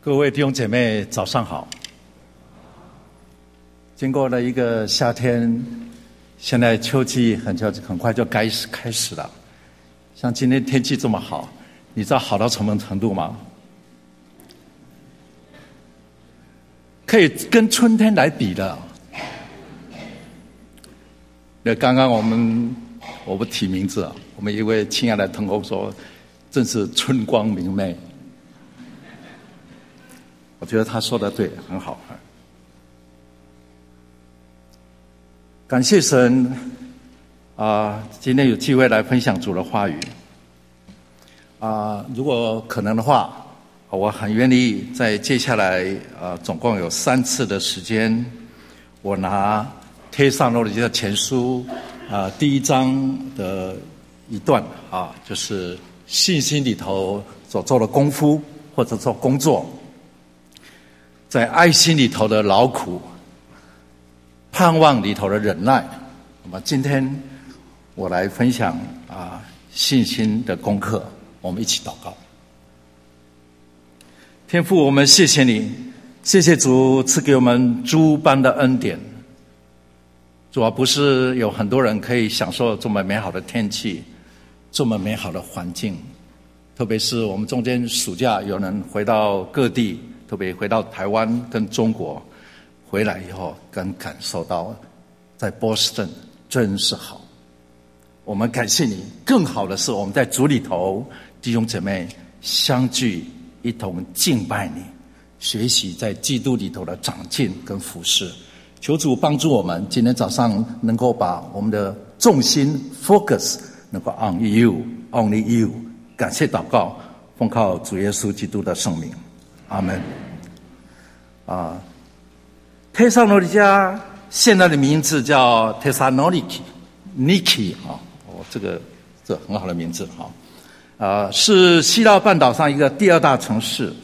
各位弟兄姐妹早上好。经过了一个夏天，现在秋季很快就开始了。像今天天气这么好，你知道好到什么程度吗？可以跟春天来比的。那刚刚我不提名字啊，我们一位亲爱的同工说，真是春光明媚。我觉得他说的对，很好。感谢神今天有机会来分享主的话语如果可能的话，我很愿意在接下来总共有3次的时间，我拿帖撒罗尼迦前书第1章的一段就是信心里头所做的功夫或者做工作，在爱心里头的劳苦，盼望里头的忍耐。那么今天我来分享信心的功课，我们一起祷告。天父，我们谢谢你，谢谢主赐给我们诸般的恩典。主不是有很多人可以享受这么美好的天气，这么美好的环境，特别是我们中间暑假有人回到各地，特别回到台湾跟中国，回来以后更感受到在波士顿真是好。我们感谢你，更好的是我们在主里头弟兄姐妹相聚，一同敬拜你，学习在基督里头的长进跟服事。求主帮助我们今天早上能够把我们的重心 focus 能够 on you only you。 感谢祷告，奉靠主耶稣基督的圣名，阿们。帖撒罗尼迦现在的名字叫 Thessaloniki 这很好的名字是希腊半岛上一个第2大城市。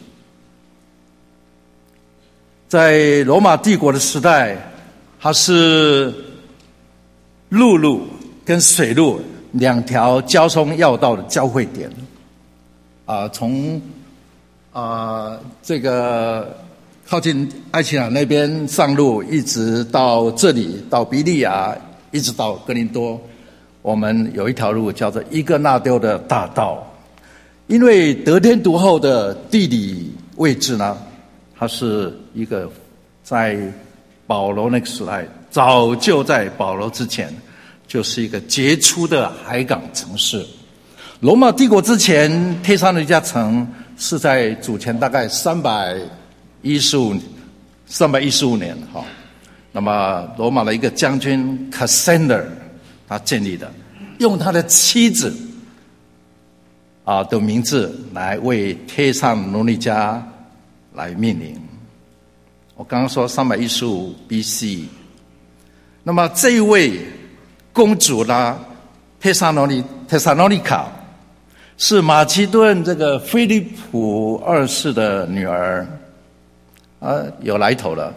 在罗马帝国的时代，它是陆路跟水路2条交通要道的交汇点。从这个靠近爱琴海那边上路，一直到这里，到比利亚，一直到哥林多，我们有一条路叫做伊格纳丢的大道。因为得天独厚的地理位置呢，它是一个在保罗那个时代，早就在保罗之前就是一个杰出的海港城市。罗马帝国之前，帖撒罗尼迦城是在主前大概315年那么罗马的一个将军 Cassander 他建立的，用他的妻子的名字来为帖撒罗尼迦来命名。我刚刚说315 BC。 那么这一位公主呢，帖撒罗尼卡是马其顿这个菲利普2世的女儿有来头了。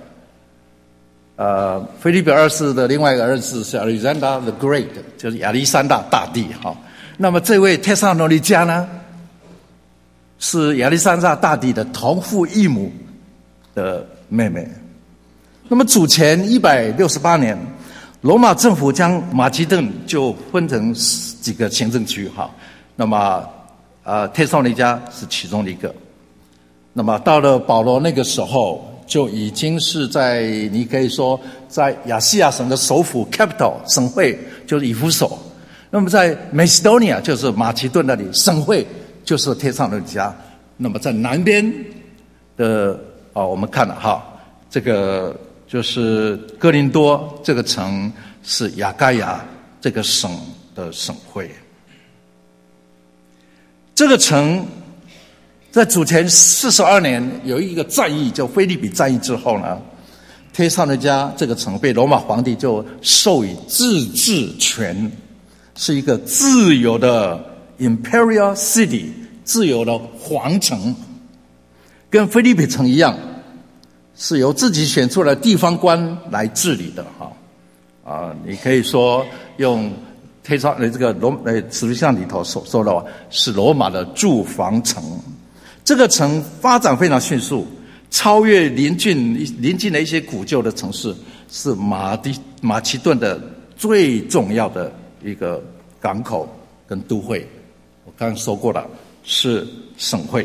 菲利普2世的另外一个儿子是 Alexander the Great， 就是亚历山大大帝那么这位帖撒罗尼迦呢，是亚历山大大帝的同父异母的妹妹。那么主前168年，罗马政府将马其顿就分成几个行政区那么帖撒罗尼迦是其中的一个。那么到了保罗那个时候，就已经是在你可以说在亚细亚省的首府 capital 省会就是以弗所。那么在 Macedonia 就是马其顿那里，省会就是帖撒罗尼迦。那么在南边的我们看了这个就是哥林多这个城是亚该亚这个省的省会。这个城在主前42年有一个战役，叫腓立比战役之后呢，帖撒罗尼迦这个城被罗马皇帝就授予自治权，是一个自由的 Imperial City， 自由的皇城，跟腓立比城一样，是由自己选出来的地方官来治理的你可以说用这个使徒行传里头所说的是罗马的驻防城。 这个城发展非常迅速，超越邻近的一些古旧的城市，是马其顿的最重要的一个港口跟都会。我刚刚说过了，是省会。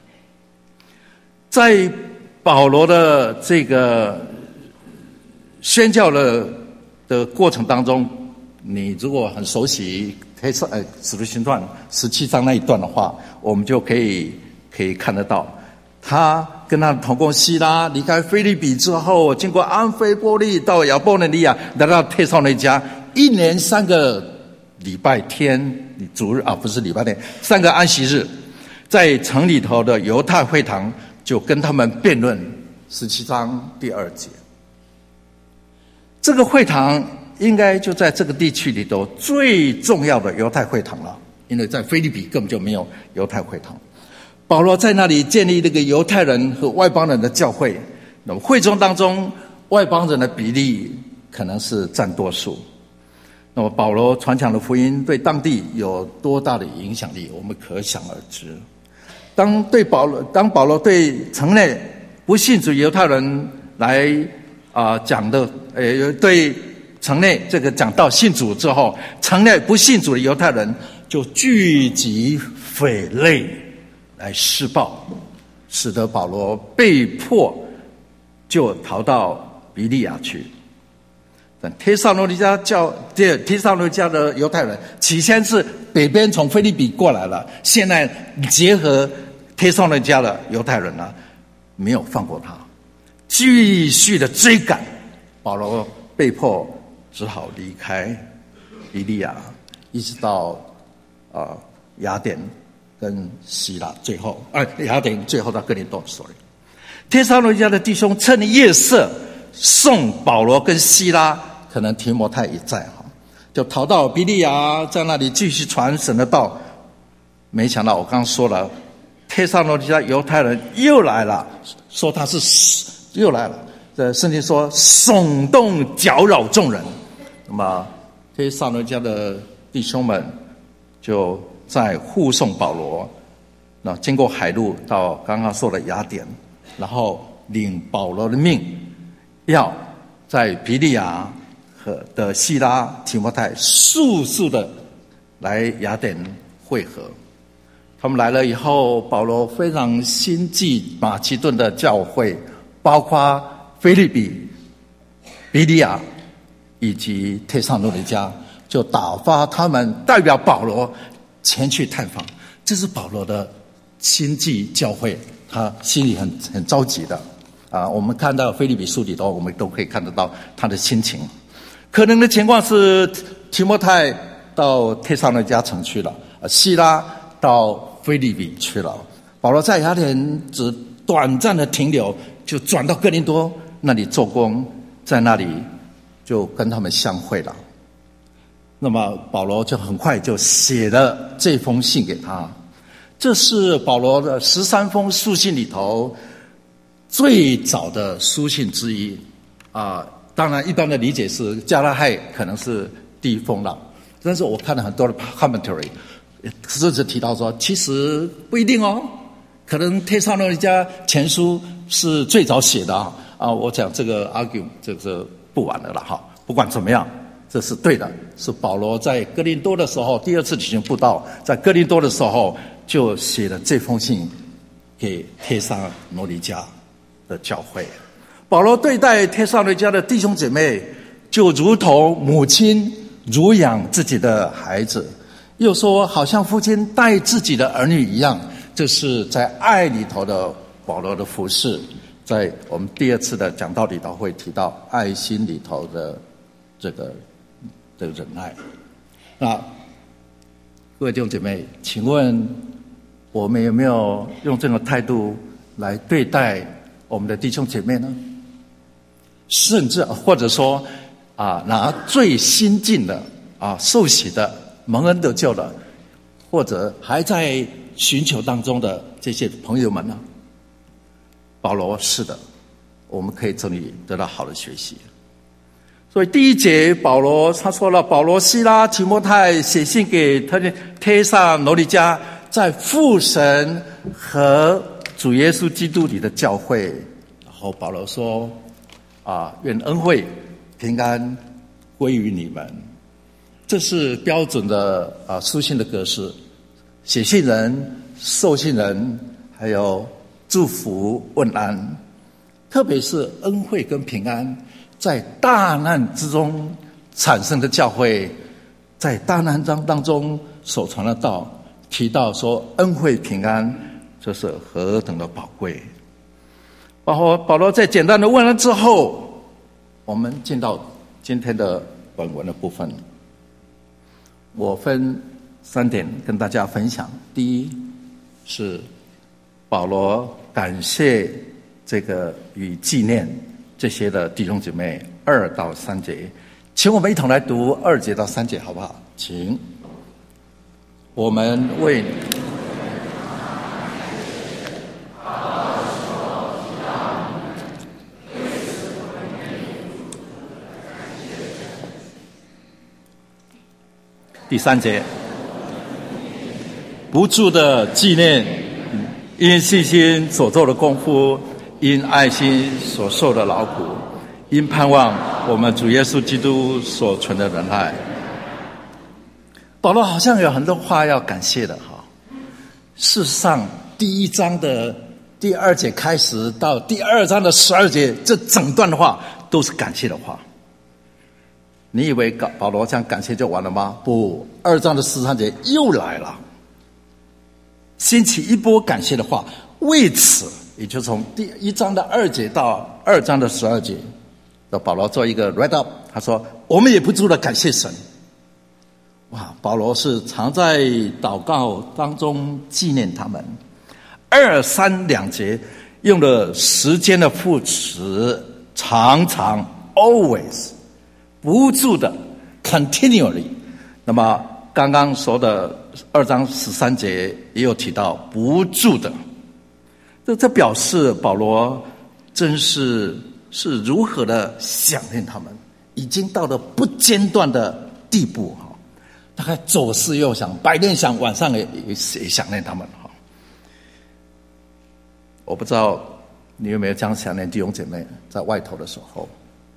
在保罗的这个宣教的过程当中，你如果很熟悉使徒行传17章那一段的话，我们就可以看得到，他跟他的同工希拉离开腓立比之后，经过安菲波利到亚波尼利亚，来到帖撒罗尼迦，1年3个礼拜天主日不是礼拜天，3个安息日，在城里头的犹太会堂就跟他们辩论17章第2节。这个会堂应该就在这个地区里头最重要的犹太会堂了，因为在腓立比根本就没有犹太会堂。保罗在那里建立那个犹太人和外邦人的教会，那么会众当中外邦人的比例可能是占多数。那么保罗传讲的福音对当地有多大的影响力，我们可想而知。当保罗对城内不信主犹太人来讲的，对城内这个讲到信主之后，城内不信主的犹太人就聚集匪类来施暴，使得保罗被迫就逃到比利亚去。帖撒罗尼迦的犹太人起先是北边从腓立比过来了，现在结合帖撒罗尼迦的犹太人没有放过他，继续的追赶，保罗被迫只好离开比利亚，一直到雅典跟希腊，雅典最后到哥林多。帖撒罗尼迦的弟兄趁夜色送保罗跟希拉，可能提摩太也在，就逃到比利亚，在那里继续传神的道。没想到我刚刚说了，帖撒罗尼迦犹太人又来了，说他是又来了。圣经说耸动搅扰众人，那么帖撒罗尼迦的弟兄们就在护送保罗，那经过海路到刚刚说的雅典，然后领保罗的命，要在比利亚的希拉提摩太速速的来雅典会合。他们来了以后，保罗非常心记马其顿的教会，包括腓立比、比利亚以及帖撒罗尼迦，就打发他们代表保罗前去探访。这是保罗的心记教会，他心里很着急的我们看到腓立比书里头，我们都可以看得到他的心情。可能的情况是提摩太到帖撒罗尼迦城去了，希拉到腓立比去了，保罗在雅典只短暂的停留，就转到哥林多那里做工，在那里就跟他们相会了。那么保罗就很快就写了这封信给他，这是保罗的13封书信里头最早的书信之一当然一般的理解是加拉太可能是第一封了，但是我看了很多的 commentary， 甚至提到说其实不一定可能帖撒罗尼迦前书是最早写的我讲这个 argue 这个不晚了啦不管怎么样，这是对的，是保罗在哥林多的时候第2次举行布道，在哥林多的时候就写了这封信给帖撒罗尼迦的教会。保罗对待帖撒罗尼迦的弟兄姐妹就如同母亲乳养自己的孩子，又说好像父亲带自己的儿女一样，这是在爱里头的保罗的服事。在我们第2次的讲道里头会提到爱心里头的这个忍耐。那各位弟兄姐妹，请问我们有没有用这种态度来对待我们的弟兄姐妹呢？甚至或者说拿最新进的受洗的蒙恩得救的，或者还在寻求当中的这些朋友们呢？保罗是的，我们可以从这里得到好的学习。所以第1节保罗他说了，保罗、希拉、提摩太写信给帖撒罗尼迦， 在父神和主耶稣基督里的教会。然后保罗说愿恩惠平安归于你们。这是标准的书信的格式，写信人、受信人还有祝福问安，特别是恩惠跟平安，在大难之中产生的教会，在大难当中所传的道，提到说恩惠平安，这是何等的宝贵。保罗在简单的问安之后，我们进到今天的本文的部分。我分3点跟大家分享。第一是保罗感谢这个与纪念这些的弟兄姐妹，2到3节，请我们一同来读2节到3节好不好？请。我们为第3节，不住的纪念因信心所做的功夫，因爱心所受的劳苦，因盼望我们主耶稣基督所存的仁爱。保罗好像有很多话要感谢的哈。事实上，第1章的第2节开始到第2章的12节，这整段的话都是感谢的话。你以为保罗这样感谢就完了吗？不，2章的13节又来了，兴起一波感谢的话。为此，也就从第1章的2节到2章的12节，保罗做一个 write up， 他说我们也不住的感谢神。哇，保罗是常在祷告当中纪念他们。2、3两节用了时间的副词，常常 always， 不住的 continually。那么刚刚说的2章13节也有提到不住的，这表示保罗真是如何的想念他们，已经到了不间断的地步。大概左思右想，白天想，晚上也想念他们。我不知道你有没有这样想念弟兄姐妹，在外头的时候，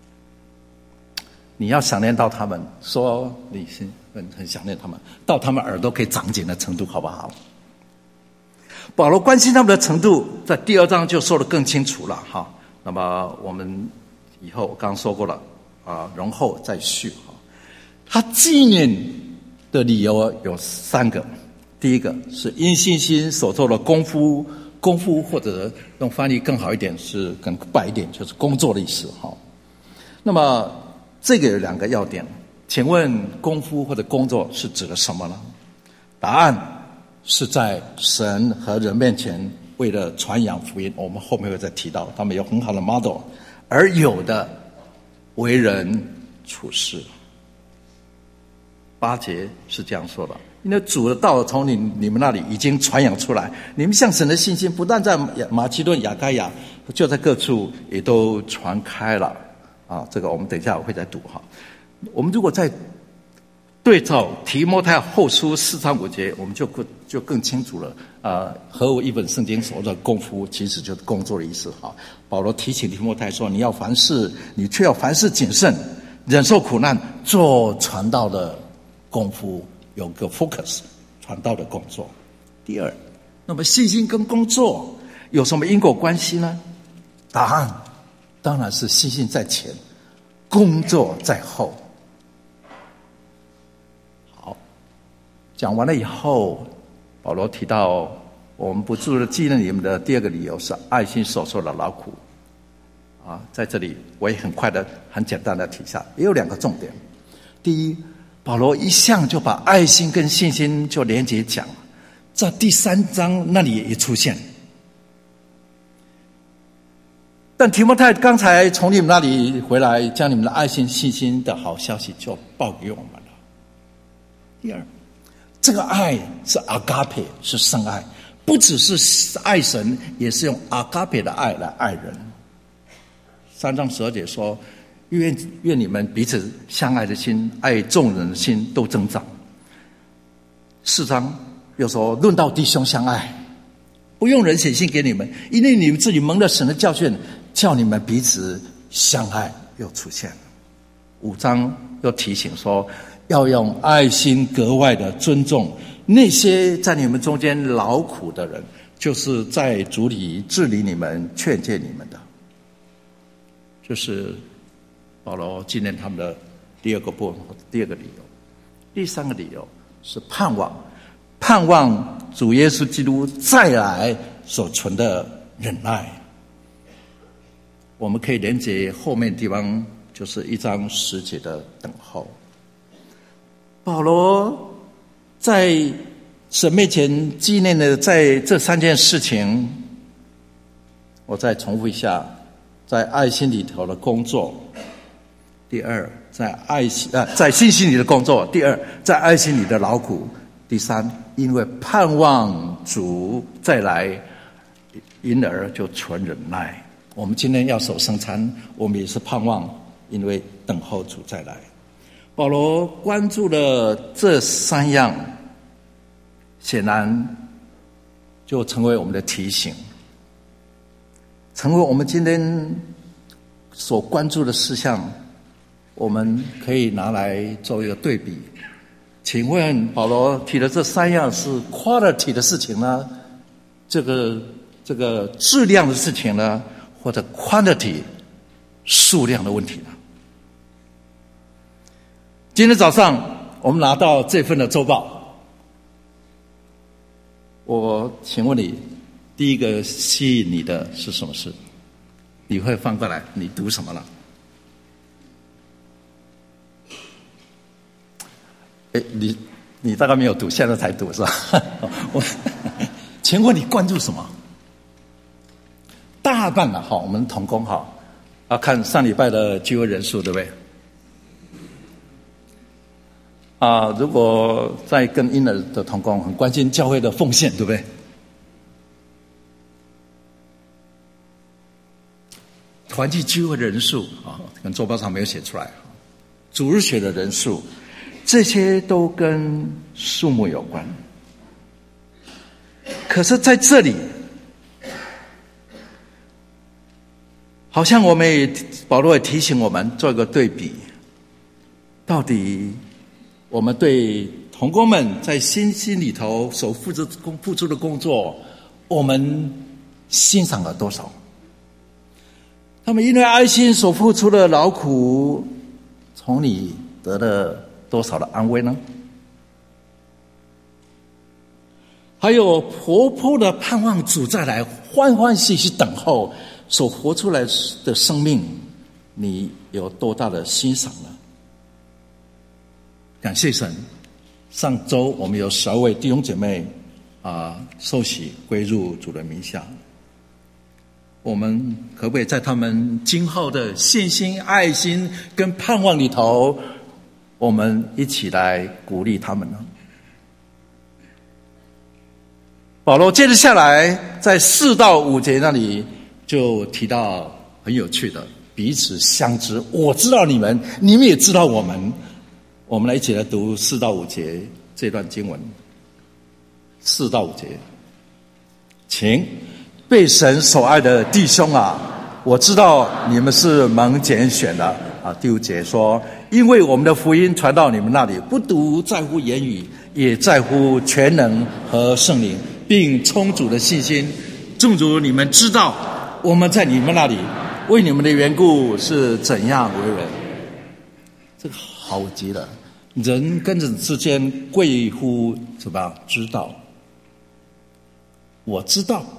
你要想念到他们，说你很想念他们，到他们耳朵可以长茧的程度，好不好？保罗关心他们的程度，在第2章就说得更清楚了哈。那么我们以后刚刚说过了容后再续哈。他纪念的理由有3个，第一个是因信心所做的功夫或者用翻译更好一点是更白一点，就是工作的意思哈。那么这个有2个要点，请问功夫或者工作是指的什么呢？答案是在神和人面前为了传扬福音，我们后面会再提到，他们有很好的 model， 而有的为人处事。8节是这样说的，因为主的道从你们那里已经传扬出来，你们向神的信心不但在马其顿、亚该亚，就在各处也都传开了这个我们等一下会再读哈。我们如果再对照提摩太后书4章5节，我们就更清楚了何为一本圣经所说的功夫，其实就是工作的意思哈。保罗提醒提摩太说，你却要凡事谨慎，忍受苦难，做传道的功夫，有个 focus， 传道的工作。第2，那么信心跟工作有什么因果关系呢？答案当然是信心在前，工作在后。好，讲完了以后，保罗提到我们不住的纪念你们的第2个理由是爱心所受的劳苦在这里我也很快的很简单的提下，也有2个重点。第一，保罗一向就把爱心跟信心就连结讲，在第3章那里也出现。但提摩太刚才从你们那里回来，将你们的爱心信心的好消息就报给我们了。第2，这个爱是 agape， 是圣爱，不只是爱神，也是用 agape 的爱来爱人。3章12节说，愿你们彼此相爱的心，爱众人的心都增长。4章又说论到弟兄相爱，不用人写信给你们，因为你们自己蒙了神的教训，叫你们彼此相爱。又出现了5章又提醒说，要用爱心格外的尊重那些在你们中间劳苦的人，就是在主里治理你们、劝诫你们的。这是保罗纪念他们的第二个部分，第二个理由。第三个理由是盼望主耶稣基督再来所存的忍耐。我们可以连接后面地方，就是1章10节的等候。保罗在神面前纪念的在这3件事情，我再重复一下：在爱心里头的工作；第二，在信心里的工作；第二，在爱心里的劳苦；第三，因为盼望主再来，因而就存忍耐。我们今天要守圣餐，我们也是盼望，因为等候主再来。保罗关注了这3样，显然就成为我们的提醒，成为我们今天所关注的事项，我们可以拿来做一个对比。请问保罗提的这3样是 quality 的事情呢？这个质量的事情呢？或者 quantity 数量的问题呢？今天早上我们拿到这份的周报，我请问你，第一个吸引你的是什么事？你会翻过来，你读什么了？你大概没有读，现在才读是吧？请问你关注什么？大半了，好，我们同工好，看上礼拜的聚会人数，对不对？如果在跟婴儿的同工很关心教会的奉献，对不对？团契聚会的人数跟周报上没有写出来，主日学的人数，这些都跟数目有关。可是在这里，好像保罗也提醒我们做一个对比，到底我们对同工们在信心里头所付出的工作，我们欣赏了多少？他们因为爱心所付出的劳苦，从你得了多少的安慰呢？还有活泼的盼望主再来，欢欢喜喜等候所活出来的生命，你有多大的欣赏呢？感谢神，上周我们有12位弟兄姐妹受洗归入主的名下。我们可不可以在他们今后的信心、爱心跟盼望里头，我们一起来鼓励他们呢？保罗接着下来，在4到5节那里就提到很有趣的彼此相知。我知道你们，你们也知道我们。我们来一起来读4到5节这段经文。4到5节，请被神所爱的弟兄啊，我知道你们是蒙拣选的第5节说，因为我们的福音传到你们那里，不独在乎言语，也在乎全能和圣灵，并充足的信心。正如你们知道，我们在你们那里为你们的缘故是怎样为人。这个好极了，人跟人之间贵乎什么？知道。我知道，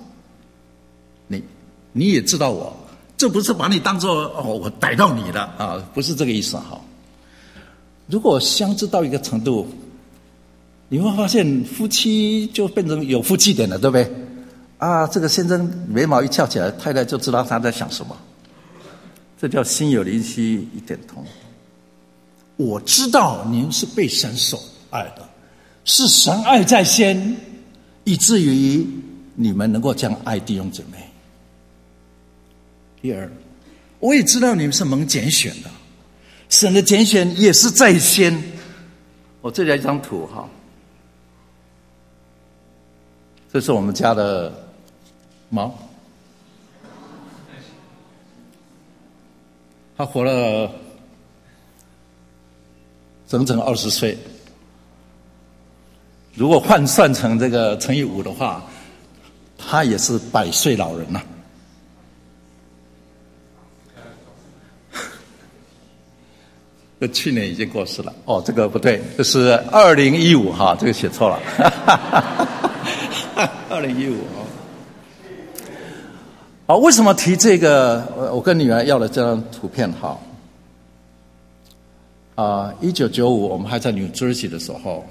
你也知道我，这不是把你当作我逮到你了不是这个意思哈。如果相知到一个程度，你会发现夫妻就变成有夫妻点了，对不对？这个先生眉毛一翘起来，太太就知道他在想什么，这叫心有灵犀一点通。我知道您是被神所爱的，是神爱在先，以至于你们能够这样爱弟兄姐妹。第二，我也知道你们是蒙拣选的，神的拣选也是在先。我这里有一张图哈， 这是我们家的猫，它活了整整20岁。如果换算成这个乘以5的话，他也是100岁老人了。这去年已经过世了。哦，这个不对，这是2015哈，这个写错了。2015哦。好，为什么提这个？我跟女儿要了这张图片哈。1995我们还在 New Jersey 的时候，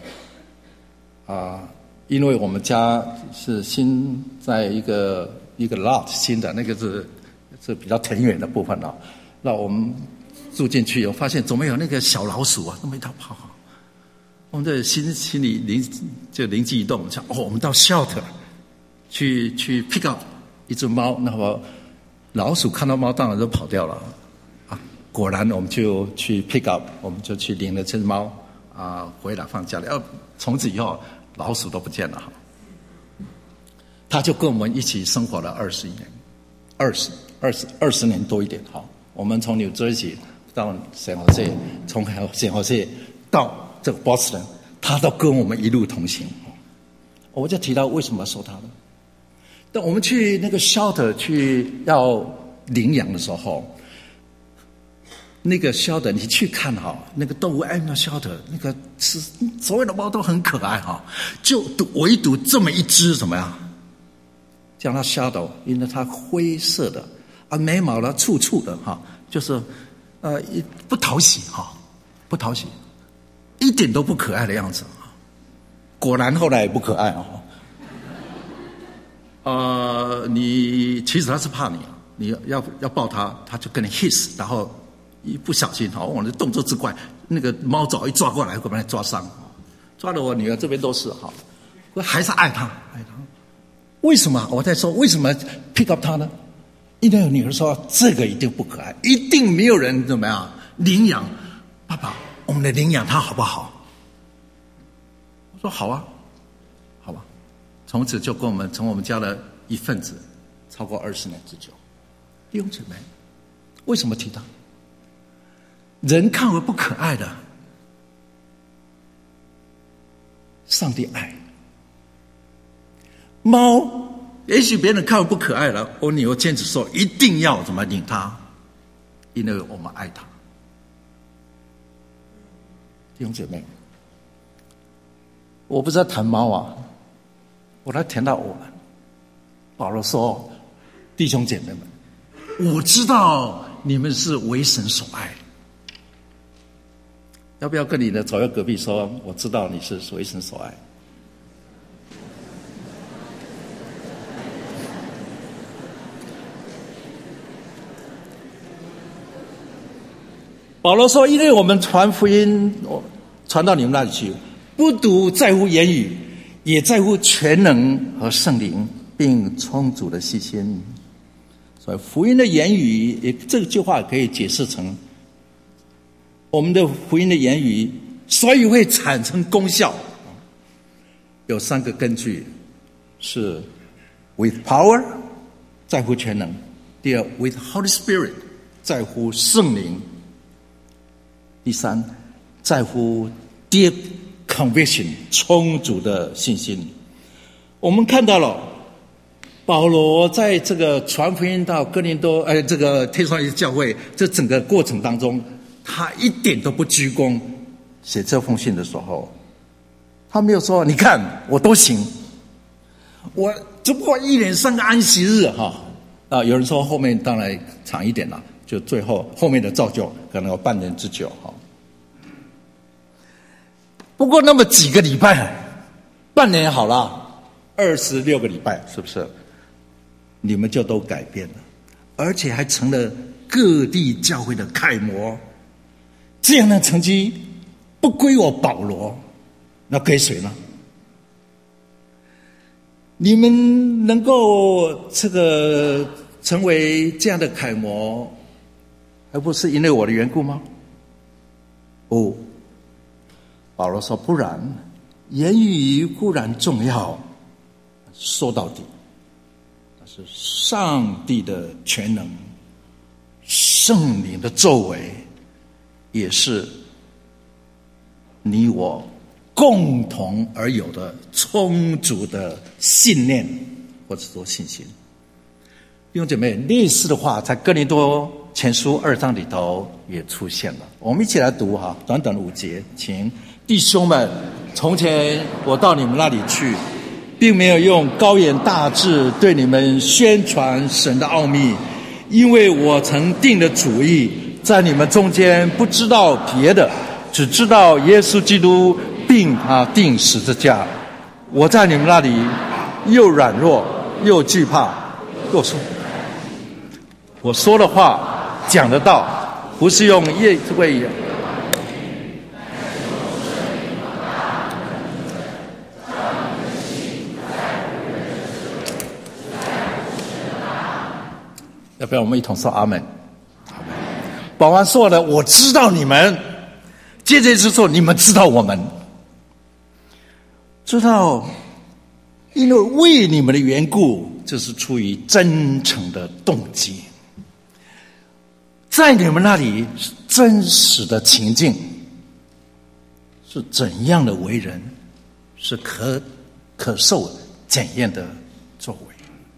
因为我们家是新在一个 lot 新的，那个是比较田园的部分了。那我们住进去以后，发现怎么有那个小老鼠啊，那么一道跑。我们的心里灵机一动，想我们到 shelter 去 pick up 一只猫，那么老鼠看到猫当然都跑掉了啊。果然我们就去 pick up， 我们就去领了这只猫回来放家里。从此以后老鼠都不见了哈。他就跟我们一起生活了20年，20年多一点哈。我们从 New Jersey 到San Jose，从San Jose到这个 Boston， 他都跟我们一路同行。我就提到为什么要收他呢？当我们去那个 shelter 去要领养的时候，那个 shelter 你去看哈，那个动物 animal shelter 那个是所有的猫都很可爱哈，就唯独这么一只怎么样？叫它 shadow， 因为它灰色的眉毛呢粗粗的哈，就是不讨喜哈，不讨喜，一点都不可爱的样子。果然后来也不可爱你其实他是怕你要抱他，他就跟你 hiss， 然后一不小心我的动作之快，那个猫爪一抓过来会把你抓伤，抓了我女儿这边都是哈，我还是爱他。为什么我在说为什么 pick up 他呢？因为女儿说这个一定不可爱，一定没有人怎么样领养。爸爸，我们来领养他好不好？我说好啊，好吧。从此就跟我们成我们家的一份子，超过20年之久。弟兄姊妹，为什么提到人看为不可爱的，上帝爱。猫也许别人看为不可爱了，我女儿坚持说一定要怎么领它，因为我们爱它。弟兄姐妹，我不是在谈猫我来谈到我们。保罗说，弟兄姐妹们，我知道你们是为神所爱。要不要跟你的左右隔壁说，我知道你是为神所爱？保罗说，因为我们传福音传到你们那里去，不独在乎言语，也在乎全能和圣灵，并充足的细心。所以福音的言语，这句话可以解释成，我们的福音的言语所以会产生功效，有3个根据，是 with power 在乎全能，第二 with Holy Spirit 在乎圣灵，第3在乎 deep conviction 充足的信心。我们看到了保罗在这个传福音到哥林多这个帖撒罗尼迦教会这整个过程当中，他一点都不居功。写这封信的时候，他没有说你看我都行，我只不过1年3个安息日有人说后面当然长一点了，就最后后面的造就可能有半年之久不过那么几个礼拜，半年好了，26个礼拜，是不是？你们就都改变了，而且还成了各地教会的楷模。这样的成绩不归我保罗，那归谁呢？你们能够这个成为这样的楷模，还不是因为我的缘故吗？保罗说不然，言语固然重要， 说到底，那是上帝的全能，圣灵的作为，也是你我共同而有的充足的信念或者说信心。弟兄姐妹，类似的话在哥林多前书2章里头也出现了。我们一起来读哈，短短的5节，请。弟兄们，从前我到你们那里去，并没有用高言大志对你们宣传神的奥秘，因为我曾定了主意，在你们中间不知道别的，只知道耶稣基督并他钉十字架。我在你们那里又软弱又惧怕，又说我说的话讲得到，不是用业为要不要我们一同说阿们？保安说了，我知道你们，接着就说你们知道我们，知道，因为为你们的缘故，这是出于真诚的动机，在你们那里真实的情境是怎样的为人，是可受检验的作为。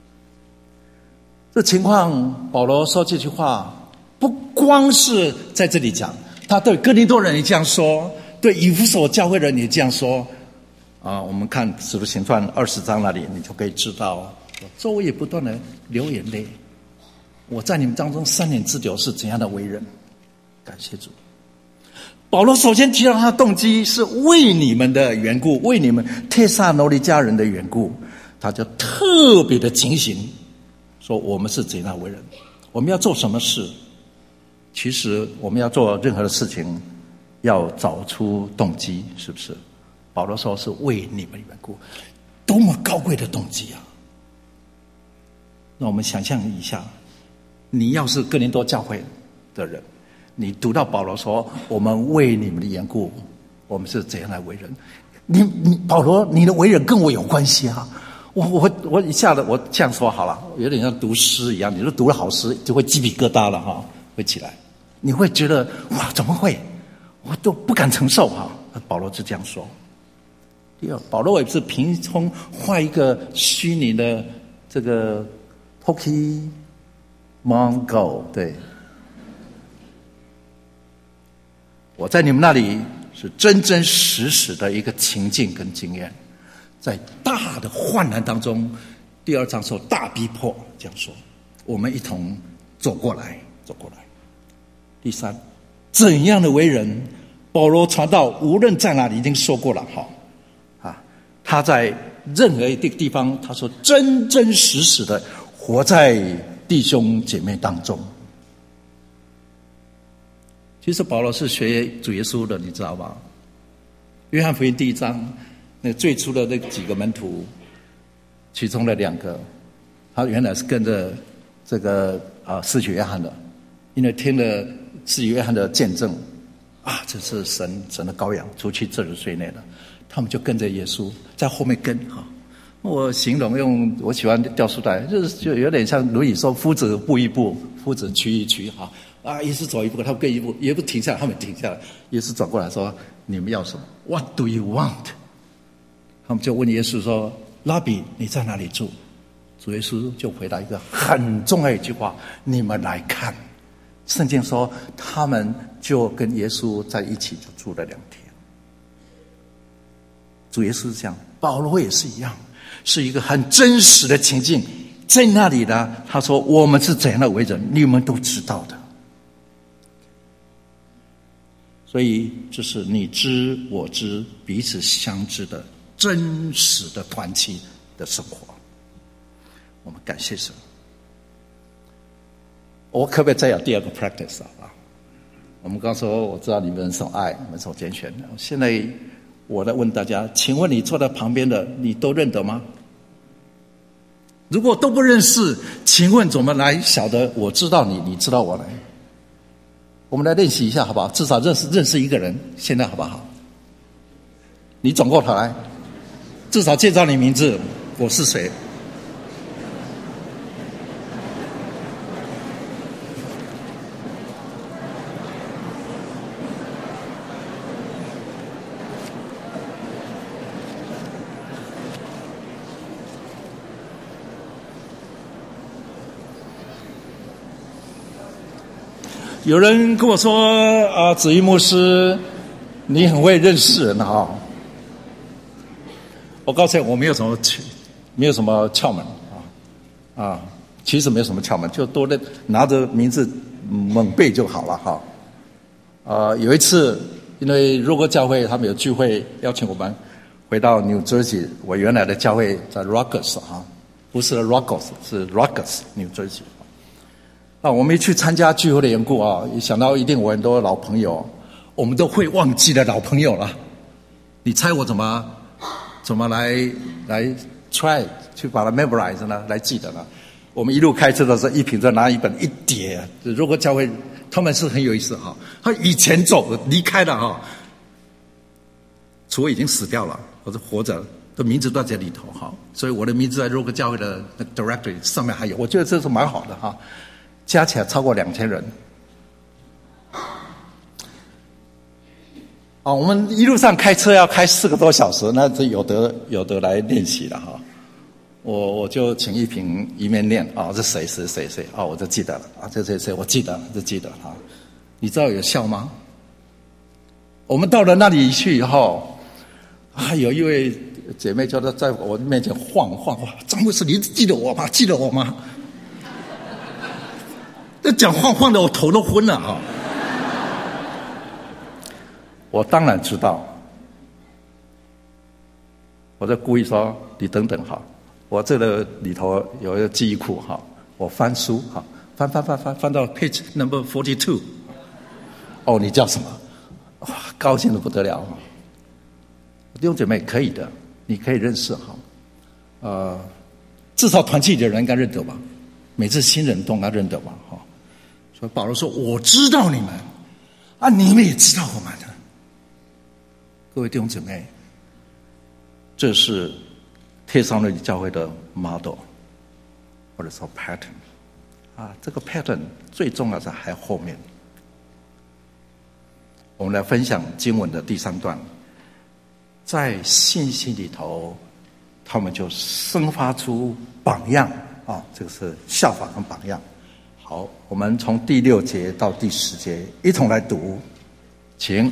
这情况，保罗说这句话不光是在这里讲，他对哥林多人也这样说，对以弗所教会人也这样说啊。我们看使徒行传20章那里，你就可以知道，我周围也不断的流眼泪。我在你们当中3年之久是怎样的为人，感谢主。保罗首先提到他的动机是为你们的缘故，为你们帖撒罗尼迦人的缘故，他就特别的警醒说我们是怎样为人，我们要做什么事。其实我们要做任何的事情要找出动机，是不是？保罗说是为你们的缘故，多么高贵的动机啊。那我们想象一下，你要是哥林多教会的人，你读到保罗说我们为你们的缘故，我们是怎样来为人，你保罗你的为人跟我有关系啊。我一下子我这样说好了，有点像读诗一样，你说读了好诗就会鸡皮疙瘩了哈，会起来，你会觉得哇怎么会，我都不敢承受哈。保罗就这样说。第二，保罗也不是凭空画一个虚拟的这个 Pokemon Go， 对，我在你们那里是真真实实的一个情境跟经验。在大的患难当中，第2章说大逼迫，这样说，我们一同走过来。第3，怎样的为人，保罗传道无论在哪里已经说过了他在任何一个地方，他说真真实实的活在弟兄姐妹当中。其实保罗是学主耶稣的，你知道吗？约翰福音第1章那最初的那几个门徒，其中的2个，他原来是跟着这个施洗约翰的，因为听了施洗约翰的见证啊，这是神的羔羊，除去70岁内的，他们就跟着耶稣在后面跟哈。我形容用我喜欢吊书袋，就有点像轮椅说夫子步一步，夫子趋一趋哈啊，耶稣走一步，他们跟一步，耶稣停下来，他们停下来，耶稣转过来说：“你们要什么 ？What do you want？” 他们就问耶稣说：“拉比，你在哪里住？”主耶稣就回答一个很重要一句话：“你们来看。”圣经说，他们就跟耶稣在一起，就住了2天。主耶稣是这样，保罗也是一样，是一个很真实的情境。在那里呢，他说：“我们是怎样的为人，你们都知道的。”所以，这是你知我知，彼此相知的真实的团契的生活。我们感谢神。我可不可以再有第2个 practice 啊？我们刚说我知道你们受爱，你们受拣选。现在我来问大家，请问你坐在旁边的，你都认得吗？如果都不认识，请问怎么来晓得我知道你，你知道我呢？我们来练习一下好不好？至少认识一个人，现在好不好？你转过头来，至少介绍你名字我是谁？有人跟我说啊，子怡牧师，你很会认识人啊。我告诉你，我没有什么窍门啊，其实没有什么窍门，就多的拿着名字猛背就好了哈。有一次，因为若哥教会他们有聚会，邀请我们回到 New Jersey， 我原来的教会在 Rogers 啊，不是 Rogers， 是 Rogers New Jersey。我们一去参加聚会的缘故啊，一想到一定有很多老朋友，我们都会忘记的老朋友了。你猜我怎么来 try 去把它 memorize 呢？来记得呢？我们一路开车的时候，一瓶就拿一本一叠。如果教会他们是很有意思哈，他以前走离开了哈，除非已经死掉了或者活着的名字都在这里头哈，所以我的名字在如果教会的 directory 上面还有，我觉得这是蛮好的哈。加起来超过2000人。我们一路上开车要开4个多小时，那这有得来练习了哈。我就请一瓶一面念这谁我就记得了这谁我记得哈。你知道有效吗？我们到了那里去以后，有一位姐妹就在我面前晃，张牧师，你记得我吗？这讲晃的我头都昏了啊！我当然知道，我在故意说你等等哈，我这个里头有一个记忆库哈，我翻书哈，翻到 page number 42。你叫什么？哇，高兴得不得了！弟兄姐妹，可以的，你可以认识哈。至少团契里的人应该认得吧？每次新人都应该认得吧？哈。所以保罗说：“我知道你们，你们也知道我们的。”各位弟兄姊妹，这是帖撒罗尼迦教会的 model， 或者说 pattern。这个 pattern 最重要的还后面。我们来分享经文的第3段，在信息里头，他们就生发出榜样这个是效法跟榜样。好，我们从第6节到第10节一同来读，请。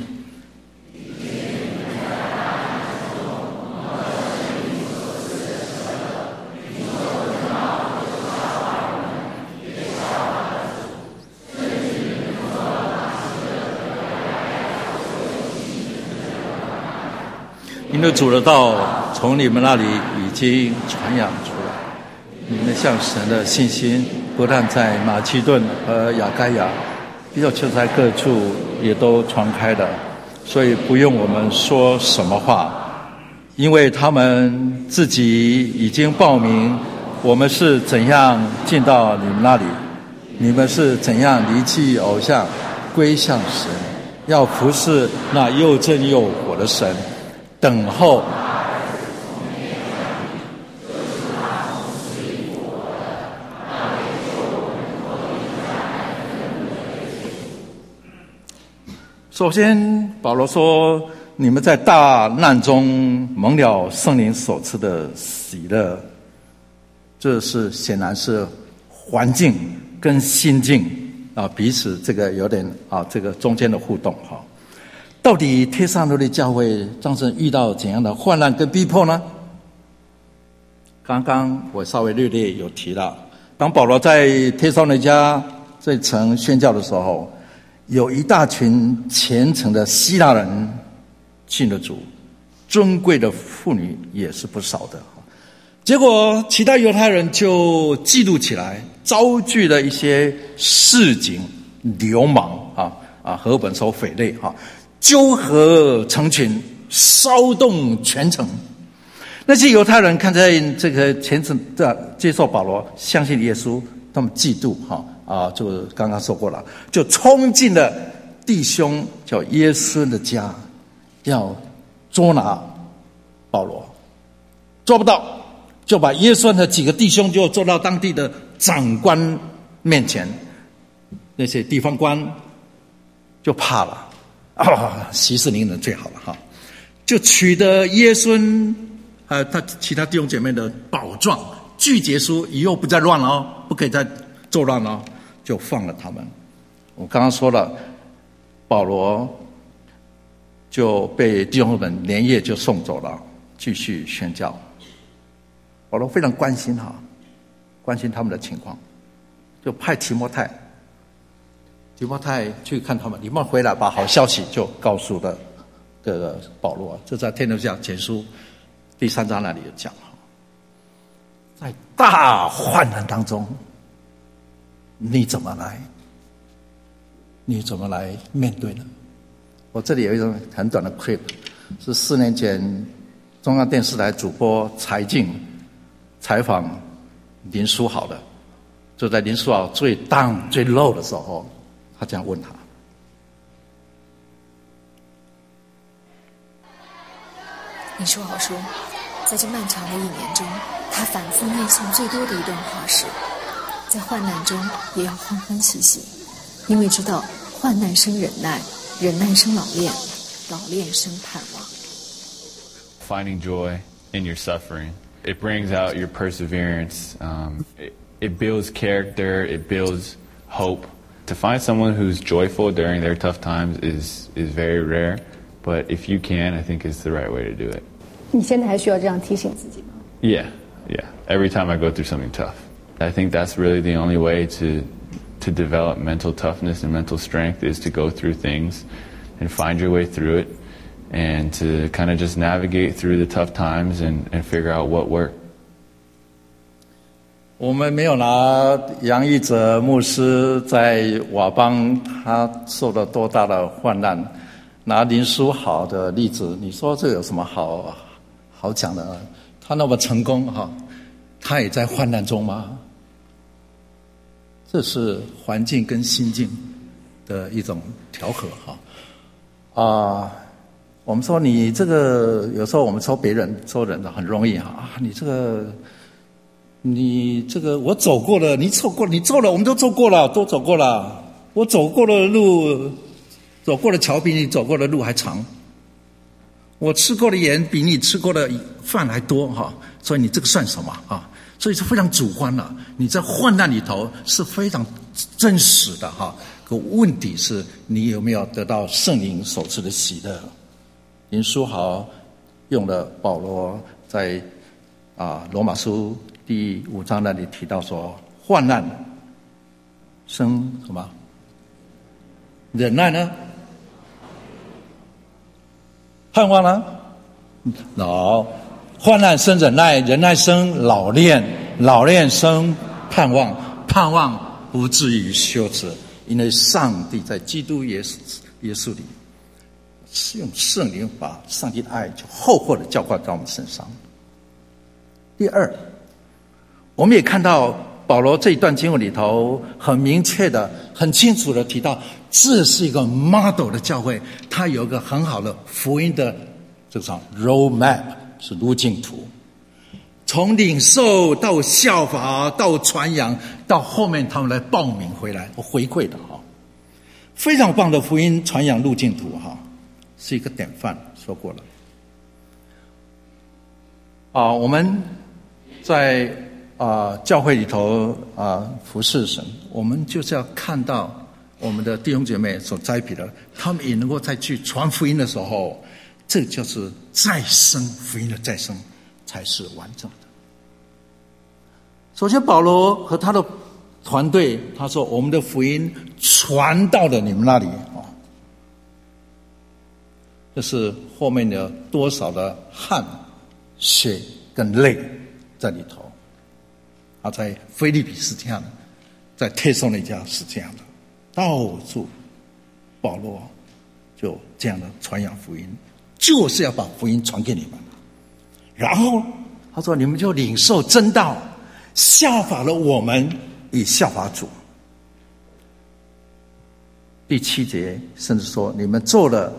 因为主的道从你们那里已经传扬出来，你们向神的信心不但在马其顿和亚该亚，就在各处也都传开了，所以不用我们说什么话，因为他们自己已经报名我们是怎样进到你们那里，你们是怎样离弃偶像归向神，要服侍那又真又活的神，等候首先保罗说，你们在大难中蒙了圣灵所赐的喜乐，这是显然是环境跟心境彼此这个有点这个中间的互动到底帖撒罗尼教会当时遇到怎样的患难跟逼迫呢？刚刚我稍微略略有提到，当保罗在帖撒罗尼迦这城宣教的时候，有一大群虔诚的希腊人信了主，尊贵的妇女也是不少的。结果其他犹太人就嫉妒起来，招聚了一些市井流氓和本说匪类纠合成群，骚动全城。那些犹太人看在这个虔诚的接受保罗相信耶稣，他们嫉妒就刚刚说过了，就冲进了弟兄叫耶稣的家，要捉拿保罗，捉不到， 就把耶稣和几个弟兄就做到当地的长官面前，那些地方官就怕了，息事宁人最好了哈，就取得耶稣还有他其他弟兄姐妹的宝状、拒绝书，以后不再乱了哦，不可以再作乱了哦，就放了他们。我刚刚说了，保罗就被弟兄们连夜就送走了，继续宣教。保罗非常关心他们的情况，就派提摩太去看他们，提摩太回来把好消息就告诉了这个保罗。这在《帖撒罗尼迦前书》第3章那里有讲，在大患难当中，你怎么来面对呢？我这里有一种很短的 clip， 是4年前中央电视台主播柴静采访林书豪的，就在林书豪最 down 最 low 的时候，他这样问他： 林书豪说，在这漫长的1年中，他反复念诵最多的一段话是：在患难中也要欢欢喜喜，因为知道患难生忍耐，忍耐生老练，老练生盼望。 Finding joy in your suffering. It brings out your perseverance. It builds character. It builds hope. To find someone who's joyful during their tough times is very rare. But if you can, I think it's the right way to do it. 你现在还需要这样提醒自己吗？ Yeah. Every time I go through something tough, I think that's really the only way to develop mental toughness and mental strength is to go through things and find your way through it. And to kind of just navigate through the tough times and figure out what worked. 我们没有拿杨义哲牧师在瓦邦他受了多大的患难，拿林书豪的例子，你说这有什么好讲的呢？他那么成功哈，他也在患难中吗？这是环境跟心境的一种调和哈。我们说你这个有时候我们说别人说人的很容易哈，你这个我走过了，你走过了，你做了，我们都做过了，都走过了。我走过的路，走过的桥比你走过的路还长。我吃过的盐比你吃过的饭还多哈，所以你这个算什么啊？所以是非常主观了。你在患难里头是非常真实的哈。可问题是你有没有得到圣灵所赐的喜乐？林书豪用了保罗在罗马书第5章那里提到说，患难生什么？忍耐呢？盼望呢？患难生忍耐，忍耐生老练，老练生盼望，盼望不至于羞耻，因为上帝在基督耶稣里是用圣灵把上帝的爱就厚厚的浇灌在我们身上。第二，我们也看到保罗这一段经文里头很明确的很清楚的提到，这是一个 model 的教会，它有一个很好的福音的这种 road map 是路径图，从领受到效法到传扬，到后面他们来报名回来回馈的非常棒的福音传扬路径图是一个典范，说过了。我们在教会里头服侍神，我们就是要看到我们的弟兄姐妹所栽培的，他们也能够再去传福音的时候，这就是再生，福音的再生才是完整的。首先保罗和他的团队他说，我们的福音传到了你们那里这是后面有多少的汗血跟泪在里头。在腓立比是这样的，在帖撒罗尼迦是这样的，到处保罗就这样的传扬福音，就是要把福音传给你们。然后他说，你们就领受真道，效法了我们，以效法主。第7节甚至说，你们做了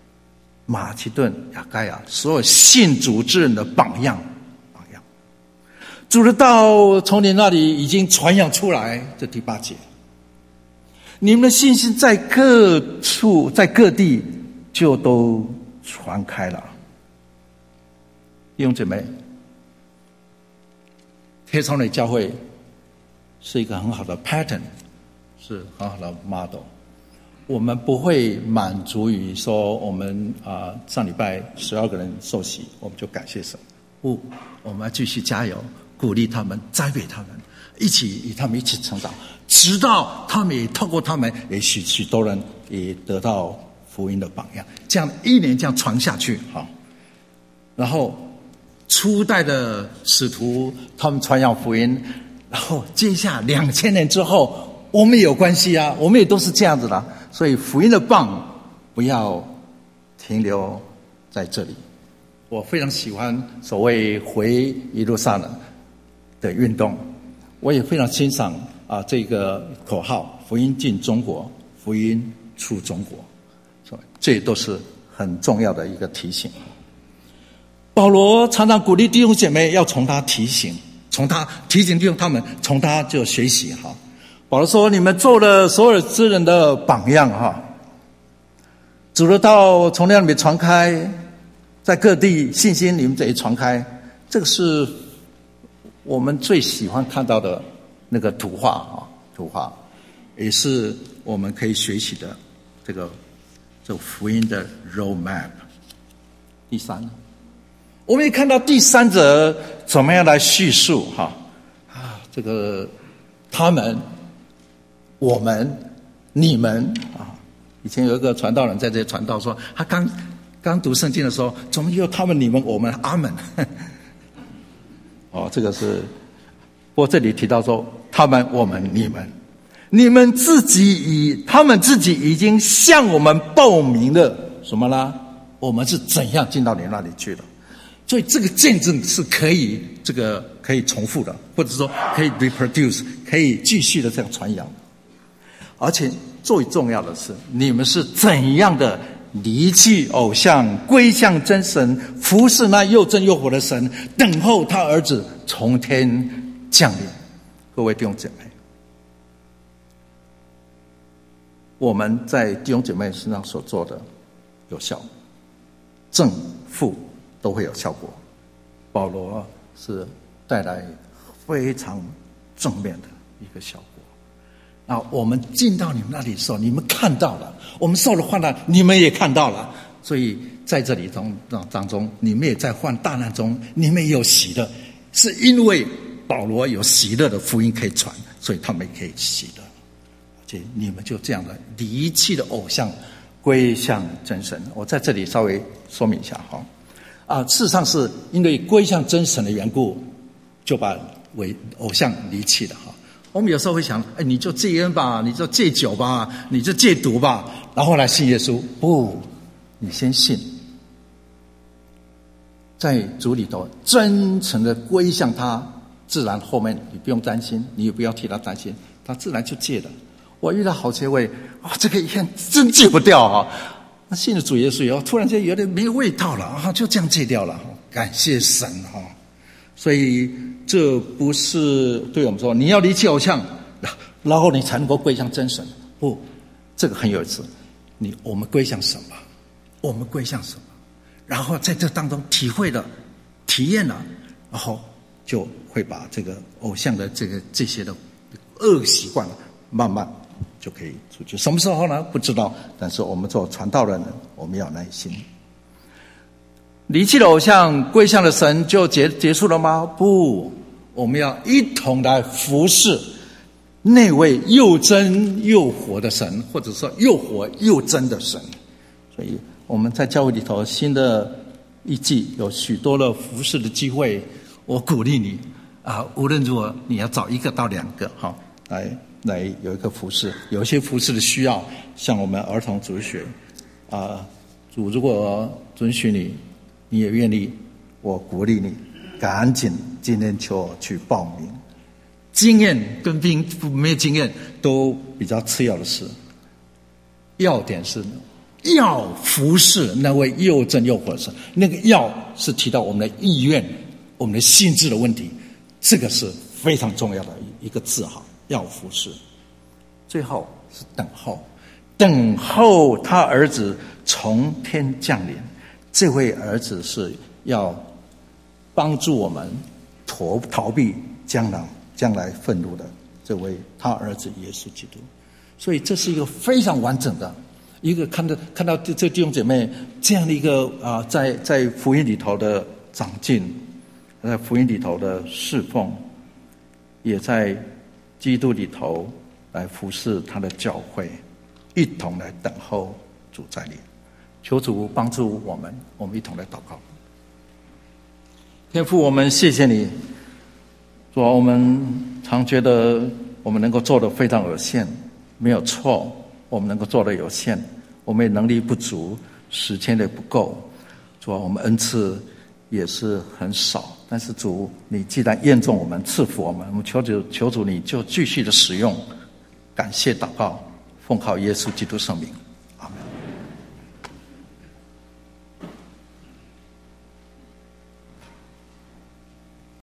马其顿、亚该亚所有信主之人的榜样。 主的道从你那里已经传扬出来，这第8节。你们的信心在各处，在各地就都传开了。弟兄姐妹，帖撒罗尼迦会是一个很好的 pattern， 是很好的 model。我们不会满足于说我们上礼拜12个人受洗，我们就感谢神。不，我们要继续加油，鼓励他们，栽培他们，一起与他们一起成长，直到他们也透过他们，也许多人也得到福音的榜样。这样一年这样传下去，然后初代的使徒他们传扬福音，然后接下2000年之后，我们也有关系啊，我们也都是这样子的。所以福音的棒不要停留在这里。我非常喜欢所谓回耶路撒冷的运动，我也非常欣赏这个口号，福音进中国，福音出中国，这都是很重要的一个提醒。保罗常常鼓励弟兄姐妹要从他提醒弟兄他们，从他就学习。保罗说，你们做了所有之人的榜样，主的道从那里传开，在各地信心你们这里传开，这个是我们最喜欢看到的那个图画，也是我们可以学习的这个福音的 roadmap。第3，我们也看到第3者怎么样来叙述这个他们、我们、你们以前有一个传道人在这里传道说，他刚读圣经的时候，怎么有他们、你们、我们、阿们这个是，不过这里提到说他们、我们、你们他们自己已经向我们报明了什么啦？我们是怎样进到你那里去的？所以这个见证是可以重复的，或者说可以 reproduce， 可以继续的这样传扬。而且最重要的是，你们是怎样的离弃偶像，归向真神，服侍那又真又活的神，等候他儿子从天降临。各位弟兄姐妹，我们在弟兄姐妹身上所做的有效，正负都会有效果。保罗是带来非常正面的一个效果。我们进到你们那里的时候，你们看到了，我们受了患难，你们也看到了。所以在这里当中，你们也在患大难中，你们也有喜乐，是因为保罗有喜乐的福音可以传，所以他们也可以喜乐。而且你们就这样的离弃了偶像，归向真神。我在这里稍微说明一下事实上是因为归向真神的缘故，就把偶像离弃了我们有时候会想，你就戒烟吧，你就戒酒吧，你就戒毒吧，然后来信耶稣。不，你先信，在主里头真诚的归向他，自然后面你不用担心，你也不要替他担心，他自然就戒了。我遇到好些位，这个烟真戒不掉那信了主耶稣以后，突然间有点没有味道了就这样戒掉了，感谢神所以这不是对我们说你要离弃偶像，然后你才能够归向真神。不，这个很有意思。我们归向什么？我们归向什么？然后在这当中体会了、体验了，然后就会把这个偶像的这些的恶习惯慢慢就可以出去。什么时候呢？不知道。但是我们做传道的人，我们要有耐心。离弃了偶像，归向了神，就结束了吗？不，我们要一同来服侍那位又真又活的神，或者说又活又真的神。所以我们在教会里头新的一季有许多的服侍的机会，我鼓励你无论如何你要找1个到2个来有一个服侍。有一些服侍的需要，像我们儿童主日学主如果准许你也愿意，我鼓励你赶紧今天就去报名。经验跟没有经验都比较次要的事，要点是要服侍那位又真又活的神。那个要是提到我们的意愿、我们的心智的问题， 这个是非常重要的一个字哈，要服侍。最后是等候，等候他儿子从天降临。这位儿子是要帮助我们逃避将来愤怒的这位他儿子耶稣基督。所以这是一个非常完整的一个看到这弟兄姐妹这样的一个在福音里头的长进，在福音里头的侍奉，也在基督里头来服侍他的教会，一同来等候主再临。求主帮助我们一同来祷告。天父，我们谢谢你，主啊，我们常觉得我们能够做的非常有限，没有错，我们能够做的有限，我们也能力不足，时间也不够，主啊，我们恩赐也是很少。但是主，你既然验中我们，赐福我们求主你就继续的使用。感谢祷告，奉靠耶稣基督圣名。